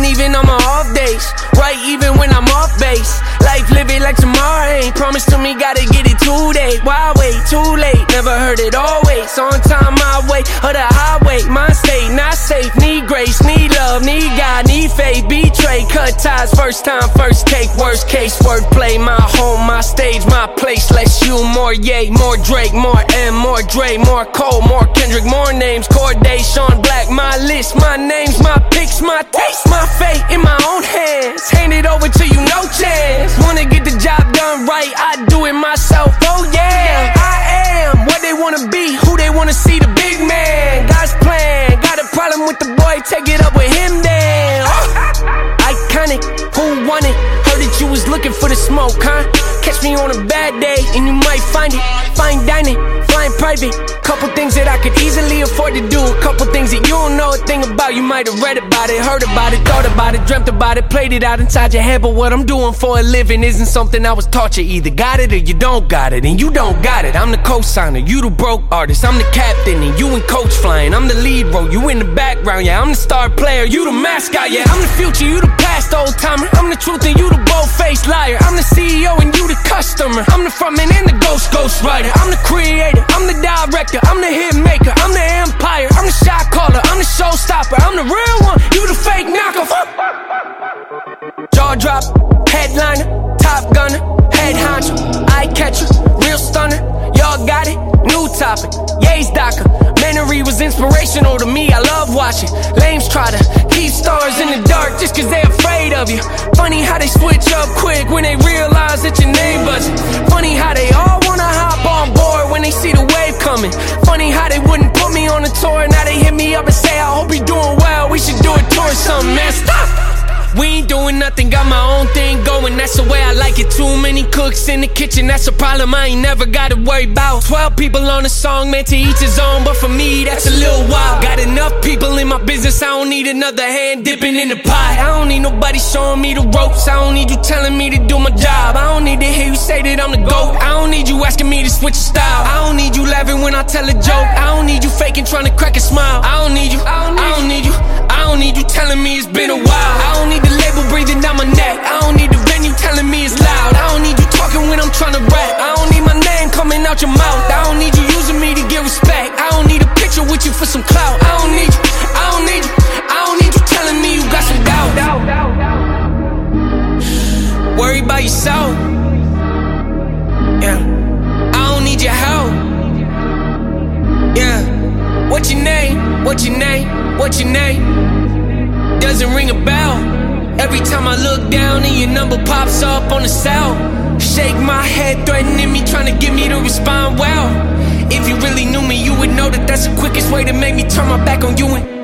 on even on my off days. Right, even when I'm off base. Life live it like tomorrow ain't. Promise to me, gotta get it today. Why wait? Too late. Never heard it always. On time, my way, or the highway. My state, not safe. Need grace, need love, need God, need faith. Betray, cut ties. First time, first take. Worst case, wordplay. My home, my stage, my place. Less you, more Ye, more Drake, more M, more Dre, more Cole, more Kendrick, more names. Corday, Sean Black, my list, my names, my picks, my taste, my fate in my own hands. Hand it over to you, no chance. Wanna get the job done right, I do it myself. Oh yeah, I am what they wanna be, who they wanna see, the big man. God's plan, got a problem with the boy, take it up with him then. Iconic, who won it? Heard that you was looking for the smoke, huh? Catch me on a bad day, and you might find it. Fine dining, flying private. Couple things that I could easily afford to do. A couple things that you don't know a thing about. You might have read about it, heard about it, thought about it, dreamt about it, played it out inside your head. But what I'm doing for a living isn't something I was taught. You either got it or you don't got it, and you don't got it. I'm the co-signer, you the broke artist. I'm the captain, and you and coach flying. I'm the lead role, you in the background. Yeah, I'm the star player, you the mascot. Yeah, I'm the future, you the past, old timer. I'm the truth and you the bold-faced liar. I'm the CEO and you the customer. I'm the frontman and the ghost writer. I'm the creator, I'm the director, I'm the hit maker, I'm the empire, I'm the shot caller, I'm the showstopper, I'm the real one, you the fake knockoff. Jaw drop, headliner, top gunner, head honcho, eye catcher, real stunner. Y'all got it, new topic, Ye's Docker. Memory was inspirational to me, I love watching lames try to keep stars in the dark just cause they afraid of you. Funny how they switch up quick when they realize that your name buzzing. Funny how they all wanna hop on board when they see the wave coming. Funny how they wouldn't put me on a tour, now they hit me up and say I hope you're doing well, we should do a tour or something, man, stop! We ain't doing nothing, got my own thing going, that's the way I like it. Too many cooks in the kitchen, that's a problem I ain't never gotta worry about. 12 people on a song, man, to each his own, but for me, that's a little wild. Got enough people in my business, I don't need another hand dipping in the pot. I don't need nobody showing me the ropes, I don't need you telling me to do my job. I don't need to hear you say that I'm the GOAT, I don't need you asking me to switch your style. I don't need you laughing when I tell a joke, I don't need you faking trying to crack a smile. I don't need you, I don't need you, I don't need you telling me it's been a while. I don't need the label breathing down my neck, I don't need the venue telling me it's loud. I don't need you talking when I'm trying to rap, I don't need my name coming out your mouth. I don't need you using me to get respect, I don't need a picture with you for some clout. I don't need you, I don't need you, I don't need you telling me you got some doubt. Worry about yourself, yeah, I don't need your help, yeah. What's your name, what's your name, what's your name? Doesn't ring a bell. Every time I look down and your number pops up on the cell. Shake my head, threatening me, trying to get me to respond well. If you really knew me, you would know that that's the quickest way to make me turn my back on you and